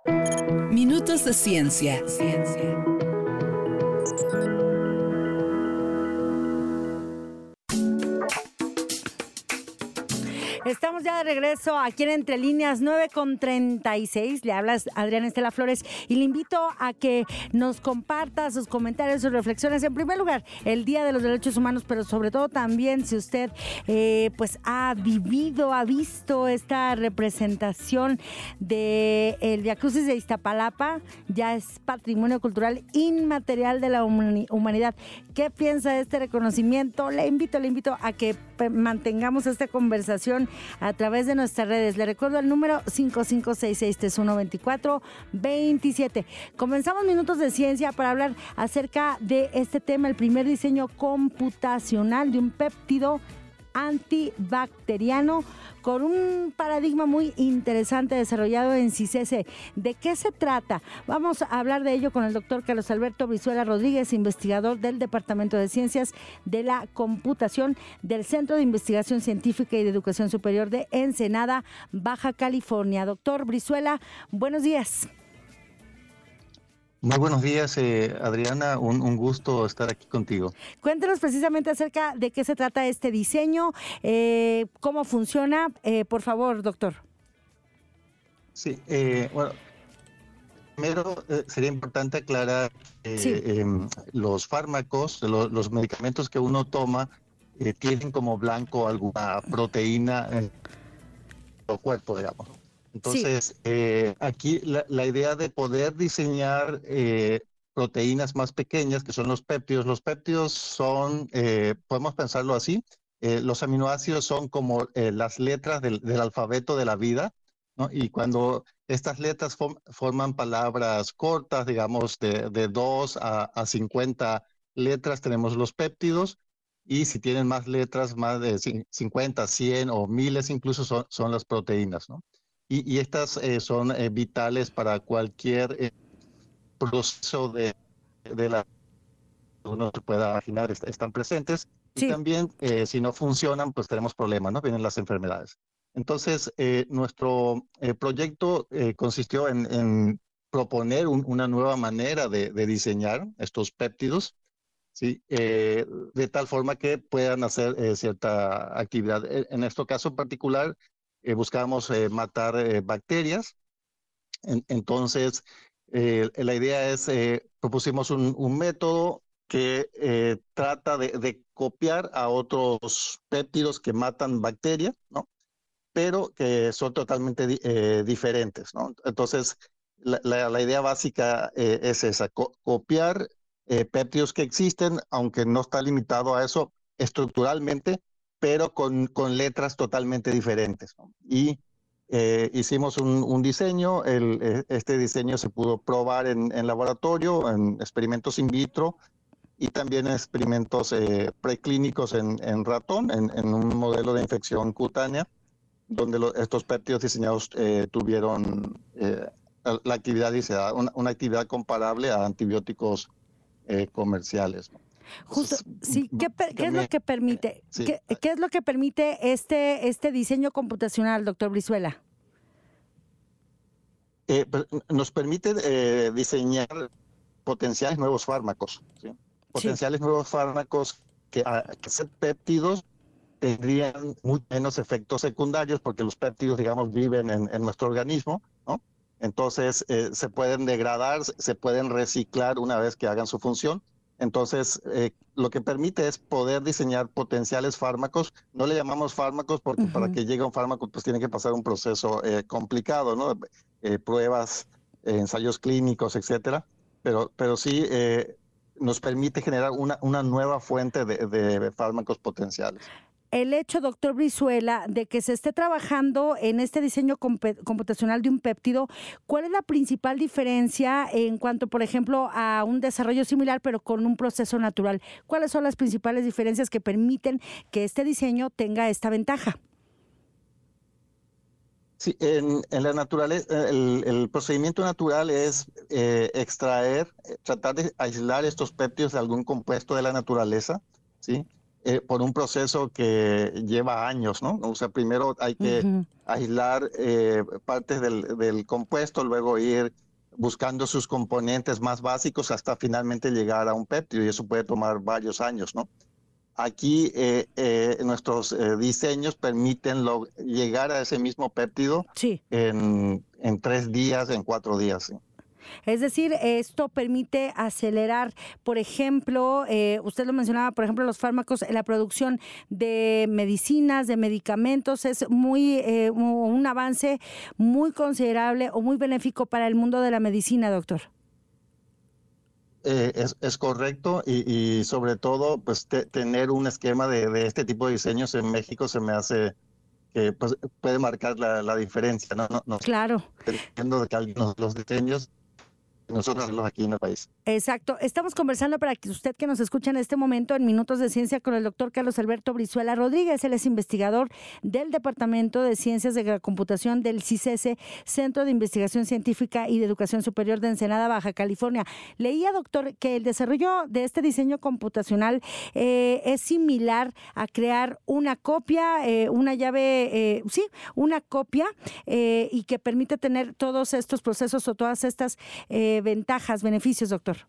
Minutos de ciencia. Estamos ya de regreso aquí en Entre Líneas, 9:36. Le habla Adriana Estela Flores y le invito a que nos comparta sus comentarios, sus reflexiones. En primer lugar, el Día de los Derechos Humanos, pero sobre todo también si usted pues ha visto esta representación del Vía Crucis de Iztapalapa. Ya es patrimonio cultural inmaterial de la humanidad. ¿Qué piensa de este reconocimiento? Le invito a que mantengamos esta conversación a través de nuestras redes. Le recuerdo el número 5566312427. Comenzamos Minutos de Ciencia para hablar acerca de este tema, el primer diseño computacional de un péptido antibacteriano con un paradigma muy interesante desarrollado en CICESE. ¿De qué se trata? Vamos a hablar de ello con el doctor Carlos Alberto Brizuela Rodríguez, investigador del Departamento de Ciencias de la Computación del Centro de Investigación Científica y de Educación Superior de Ensenada, Baja California. Doctor Brizuela, buenos días. Muy buenos días, Adriana. Un gusto estar aquí contigo. Cuéntanos precisamente acerca de qué se trata este diseño, cómo funciona, por favor, doctor. Sí, bueno, primero sería importante aclarar que los fármacos, los medicamentos que uno toma, tienen como blanco alguna proteína en el cuerpo, digamos. Entonces, aquí la idea de poder diseñar proteínas más pequeñas, que son los péptidos son, podemos pensarlo así, los aminoácidos son como las letras del alfabeto de la vida, ¿no? Y cuando estas letras forman palabras cortas, digamos de 2 a 50 letras, tenemos los péptidos. Y si tienen más letras, más de 50, 100 o miles incluso, son las proteínas, ¿no? Y estas son vitales para cualquier proceso de la que uno se pueda imaginar, están presentes. Sí. Y también, si no funcionan, pues tenemos problemas, ¿no? Vienen las enfermedades. Entonces, nuestro proyecto consistió en proponer una nueva manera de diseñar estos péptidos, ¿sí? De tal forma que puedan hacer cierta actividad. En este caso en particular, buscábamos matar bacterias. Entonces, la idea es, propusimos un método que trata de copiar a otros péptidos que matan bacterias, ¿no? Pero que son totalmente diferentes, ¿no? Entonces, la idea básica es esa, copiar péptidos que existen, aunque no está limitado a eso estructuralmente, pero con letras totalmente diferentes, ¿no? Y hicimos un diseño, este diseño se pudo probar en laboratorio, en experimentos in vitro y también en experimentos preclínicos en ratón, en un modelo de infección cutánea, donde estos péptidos diseñados tuvieron la actividad deseada, una actividad comparable a antibióticos comerciales, ¿no? Justo, sí. ¿Qué es lo que permite? Sí. ¿Qué es lo que permite este diseño computacional, doctor Brizuela? Nos permite diseñar potenciales nuevos fármacos, ¿sí? Potenciales nuevos fármacos que ser péptidos tendrían muy menos efectos secundarios porque los péptidos, digamos, viven en nuestro organismo, ¿no? Entonces se pueden degradar, se pueden reciclar una vez que hagan su función. Entonces, lo que permite es poder diseñar potenciales fármacos. No le llamamos fármacos porque para que llegue un fármaco pues tiene que pasar un proceso complicado, ¿no? Pruebas, ensayos clínicos, etcétera. Pero sí nos permite generar una nueva fuente de fármacos potenciales. El hecho, doctor Brizuela, de que se esté trabajando en este diseño computacional de un péptido, ¿cuál es la principal diferencia en cuanto, por ejemplo, a un desarrollo similar pero con un proceso natural? ¿Cuáles son las principales diferencias que permiten que este diseño tenga esta ventaja? Sí, en la naturaleza, el procedimiento natural es extraer, tratar de aislar estos péptidos de algún compuesto de la naturaleza, ¿sí? por un proceso que lleva años, ¿no? O sea, primero hay que aislar partes del compuesto, luego ir buscando sus componentes más básicos hasta finalmente llegar a un péptido, y eso puede tomar varios años, ¿no? Aquí nuestros diseños permiten llegar a ese mismo péptido Sí. en 3 días, en 4 días. ¿Sí? Es decir, esto permite acelerar, por ejemplo, usted lo mencionaba, por ejemplo, los fármacos, la producción de medicinas, de medicamentos, es un avance muy considerable o muy benéfico para el mundo de la medicina, doctor. Es correcto, y sobre todo, pues tener un esquema de este tipo de diseños en México se me hace que pues, puede marcar la diferencia, ¿no? No Claro. Dependiendo de que alguien los diseños, nosotros los aquí en el país. Exacto. Estamos conversando para que usted que nos escucha en este momento en Minutos de Ciencia con el doctor Carlos Alberto Brizuela Rodríguez. Él es investigador del Departamento de Ciencias de la Computación del CICESE, Centro de Investigación Científica y de Educación Superior de Ensenada, Baja California. Leía, doctor, que el desarrollo de este diseño computacional es similar a crear una copia, una llave, una copia, y que permite tener todos estos procesos o todas estas ventajas, beneficios, doctor.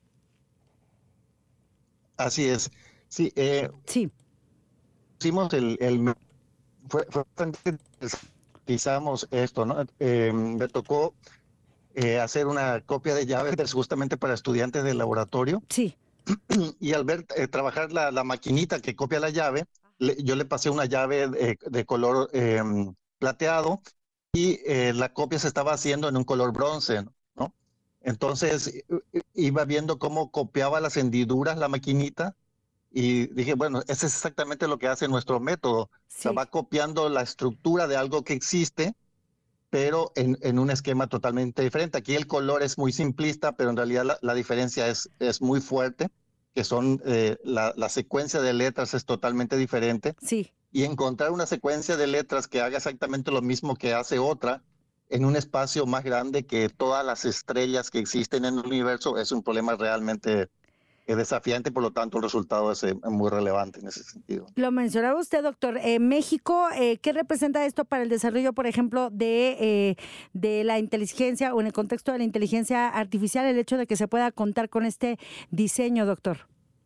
Así es. Sí. Sí. Hicimos fue bastante, utilizamos esto, ¿no? Me tocó hacer una copia de llaves justamente para estudiantes del laboratorio. Sí. Y al ver trabajar la maquinita que copia la llave, yo le pasé una llave de color plateado, y la copia se estaba haciendo en un color bronce, ¿no? Entonces iba viendo cómo copiaba las hendiduras la maquinita, y dije, bueno, ese es exactamente lo que hace nuestro método. Sí. O sea, va copiando la estructura de algo que existe, pero en un esquema totalmente diferente. Aquí el color es muy simplista, pero en realidad la diferencia es muy fuerte, que son la secuencia de letras es totalmente diferente. Sí. Y encontrar una secuencia de letras que haga exactamente lo mismo que hace otra en un espacio más grande que todas las estrellas que existen en el universo es un problema realmente desafiante, por lo tanto el resultado es muy relevante en ese sentido. Lo mencionaba usted, doctor. México, ¿qué representa esto para el desarrollo, por ejemplo, de la inteligencia o en el contexto de la inteligencia artificial, el hecho de que se pueda contar con este diseño, doctor?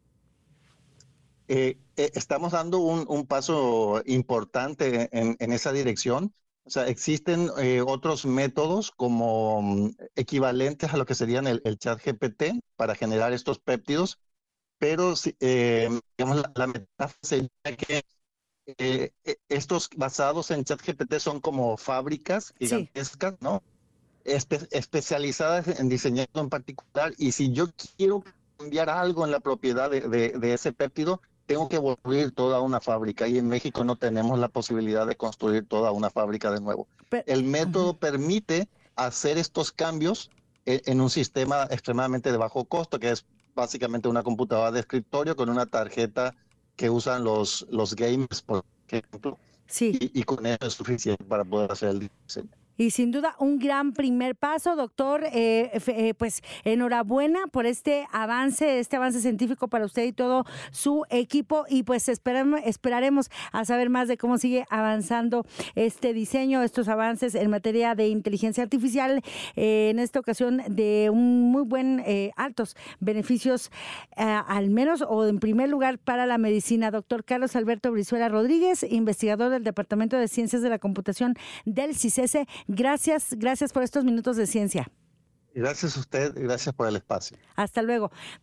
Estamos dando un paso importante en esa dirección. O sea, existen otros métodos como equivalentes a lo que serían el ChatGPT para generar estos péptidos, pero digamos, la metáfora sería que estos basados en ChatGPT son como fábricas gigantescas, ¿no? Especializadas en diseñarlo en particular, y si yo quiero cambiar algo en la propiedad de ese péptido, tengo que construir toda una fábrica, y en México no tenemos la posibilidad de construir toda una fábrica de nuevo. El método permite hacer estos cambios en un sistema extremadamente de bajo costo, que es básicamente una computadora de escritorio con una tarjeta que usan los gamers, por ejemplo. Sí. Y con eso es suficiente para poder hacer el diseño. Y sin duda un gran primer paso, doctor. Pues enhorabuena por este avance científico para usted y todo su equipo, y pues esperaremos a saber más de cómo sigue avanzando este diseño, estos avances en materia de inteligencia artificial, en esta ocasión de un muy buen, altos beneficios, al menos o en primer lugar para la medicina. Doctor Carlos Alberto Brizuela Rodríguez, investigador del Departamento de Ciencias de la Computación del CICESE. Gracias por estos minutos de ciencia. Gracias a usted y gracias por el espacio. Hasta luego.